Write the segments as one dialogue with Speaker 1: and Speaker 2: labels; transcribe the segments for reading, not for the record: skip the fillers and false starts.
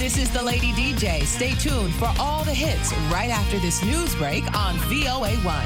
Speaker 1: This is the Lady DJ. Stay tuned for all the hits right after this news break on VOA1.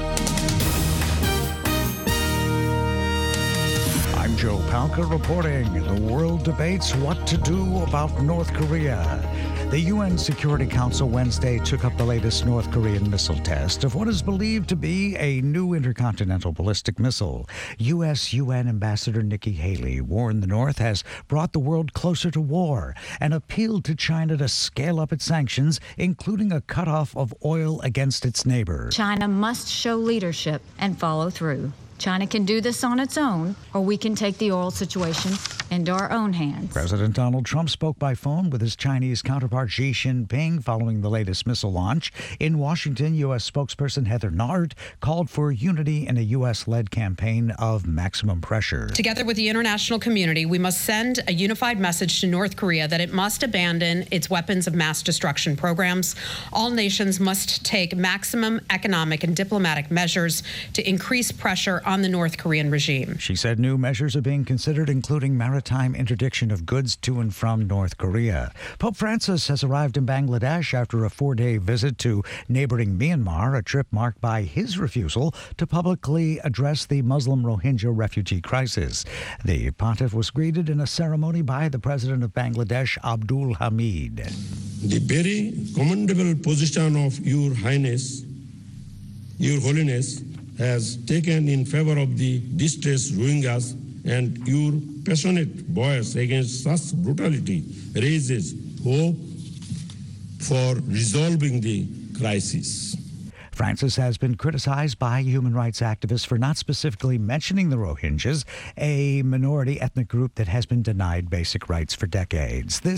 Speaker 2: I'm Joe Palca reporting. The world debates what to do about North Korea. The UN Security Council Wednesday took up the latest North Korean missile test of what is believed to be a new intercontinental ballistic missile. U.S. UN Ambassador Nikki Haley warned the North has brought the world closer to war and appealed to China to scale up its sanctions, including a cutoff of oil against its neighbor.
Speaker 3: China must show leadership and follow through. China can do this on its own, or we can take the oil situation into our own hands.
Speaker 2: President Donald Trump spoke by phone with his Chinese counterpart Xi Jinping following the latest missile launch. In Washington, U.S. spokesperson Heather Nauert called for unity in a U.S.-led campaign of maximum pressure.
Speaker 4: Together with the international community, we must send a unified message to North Korea that it must abandon its weapons of mass destruction programs. All nations must take maximum economic and diplomatic measures to increase pressure on the North Korean regime.
Speaker 2: She said new measures are being considered, including maritime interdiction of goods to and from North Korea. Pope Francis has arrived in Bangladesh after a 4-day visit to neighboring Myanmar, a trip marked by his refusal to publicly address the Muslim Rohingya refugee crisis. The pontiff was greeted in a ceremony by the president of Bangladesh, Abdul Hamid.
Speaker 5: The very commendable position of Your Highness, Your Holiness, has taken in favor of the distressed Rohingyas, and your passionate voice against such brutality raises hope for resolving the crisis.
Speaker 2: Francis has been criticized by human rights activists for not specifically mentioning the Rohingyas, a minority ethnic group that has been denied basic rights for decades.